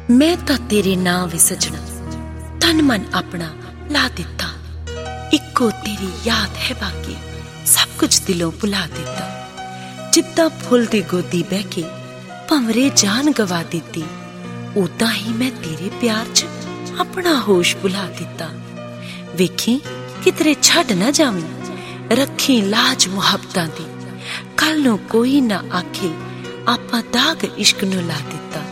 मैं तां तेरे नां वे सजना तन मन अपना ला दिता, इक्को तेरी याद है बाकी सब कुछ दिलों भुला दिता। जिद्दां फुल दी गोदी बह के भंवरे जान गवा दिती, उदां ही मैं तेरे प्यार च अपना होश भुला दिता। वेखी कितरे छड्ड ना जावीं, रखी लाज मुहब्बतां दी, कल नूं कोई ना आखे आपां दाग इश्क नूं ला दिता।